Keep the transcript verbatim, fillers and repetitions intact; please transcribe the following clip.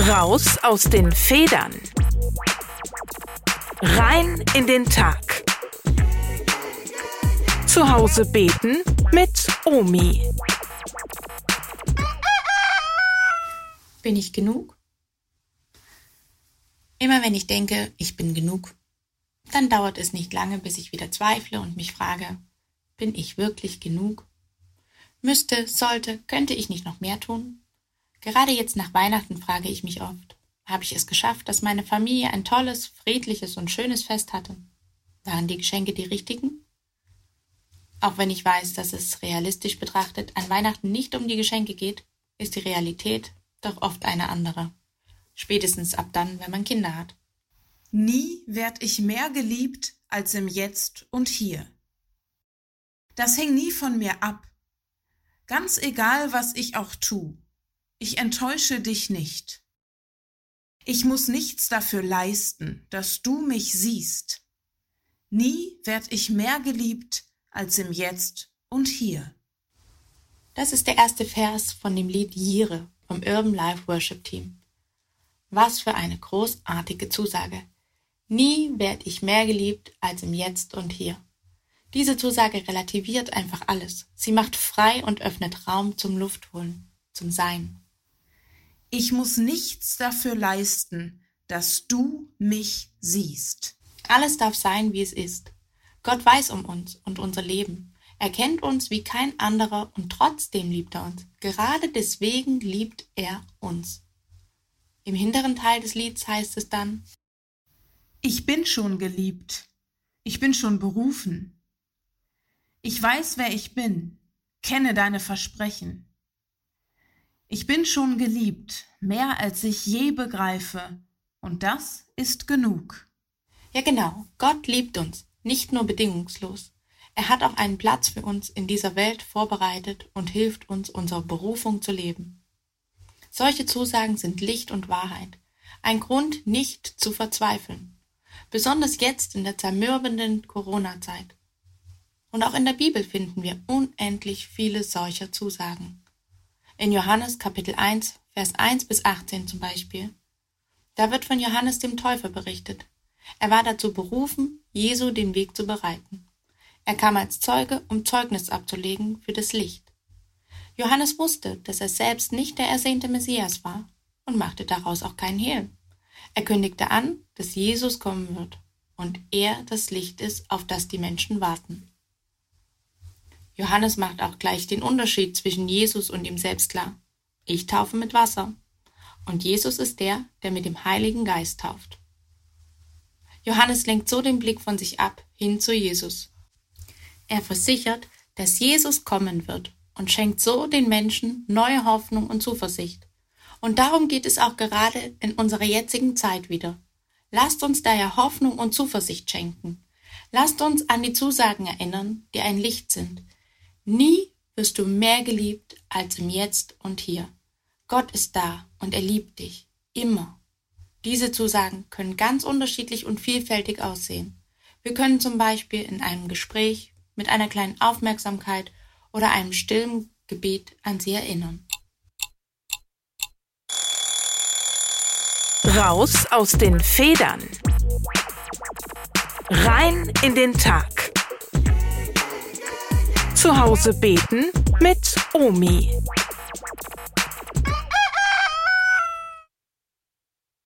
Raus aus den Federn. Rein in den Tag. Zu Hause beten mit Omi. Bin ich genug? Immer wenn ich denke, ich bin genug, dann dauert es nicht lange, bis ich wieder zweifle und mich frage, bin ich wirklich genug? Müsste, sollte, könnte ich nicht noch mehr tun? Gerade jetzt nach Weihnachten frage ich mich oft, habe ich es geschafft, dass meine Familie ein tolles, friedliches und schönes Fest hatte? Waren die Geschenke die richtigen? Auch wenn ich weiß, dass es realistisch betrachtet an Weihnachten nicht um die Geschenke geht, ist die Realität doch oft eine andere. Spätestens ab dann, wenn man Kinder hat. Nie werd ich mehr geliebt als im Jetzt und Hier. Das hing nie von mir ab. Ganz egal, was ich auch tu. Ich enttäusche dich nicht. Ich muss nichts dafür leisten, dass du mich siehst. Nie werd ich mehr geliebt als im Jetzt und Hier. Das ist der erste Vers von dem Lied Jire vom Urban Life Worship Team. Was für eine großartige Zusage. Nie werd ich mehr geliebt als im Jetzt und Hier. Diese Zusage relativiert einfach alles. Sie macht frei und öffnet Raum zum Luftholen, zum Sein. Ich muss nichts dafür leisten, dass du mich siehst. Alles darf sein, wie es ist. Gott weiß um uns und unser Leben. Er kennt uns wie kein anderer und trotzdem liebt er uns. Gerade deswegen liebt er uns. Im hinteren Teil des Lieds heißt es dann: Ich bin schon geliebt. Ich bin schon berufen. Ich weiß, wer ich bin. Kenne deine Versprechen. Ich bin schon geliebt, mehr als ich je begreife. Und das ist genug. Ja genau, Gott liebt uns, nicht nur bedingungslos. Er hat auch einen Platz für uns in dieser Welt vorbereitet und hilft uns, unsere Berufung zu leben. Solche Zusagen sind Licht und Wahrheit. Ein Grund, nicht zu verzweifeln. Besonders jetzt in der zermürbenden Corona-Zeit. Und auch in der Bibel finden wir unendlich viele solcher Zusagen. In Johannes Kapitel eins, Vers eins bis achtzehn zum Beispiel. Da wird von Johannes dem Täufer berichtet. Er war dazu berufen, Jesu den Weg zu bereiten. Er kam als Zeuge, um Zeugnis abzulegen für das Licht. Johannes wusste, dass er selbst nicht der ersehnte Messias war und machte daraus auch keinen Hehl. Er kündigte an, dass Jesus kommen wird und er das Licht ist, auf das die Menschen warten. Johannes macht auch gleich den Unterschied zwischen Jesus und ihm selbst klar. Ich taufe mit Wasser und Jesus ist der, der mit dem Heiligen Geist tauft. Johannes lenkt so den Blick von sich ab hin zu Jesus. Er versichert, dass Jesus kommen wird und schenkt so den Menschen neue Hoffnung und Zuversicht. Und darum geht es auch gerade in unserer jetzigen Zeit wieder. Lasst uns daher Hoffnung und Zuversicht schenken. Lasst uns an die Zusagen erinnern, die ein Licht sind. Nie wirst du mehr geliebt als im Jetzt und Hier. Gott ist da und er liebt dich. Immer. Diese Zusagen können ganz unterschiedlich und vielfältig aussehen. Wir können zum Beispiel in einem Gespräch, mit einer kleinen Aufmerksamkeit oder einem stillen Gebet an sie erinnern. Raus aus den Federn. Rein in den Tag. Zu Hause beten mit Omi.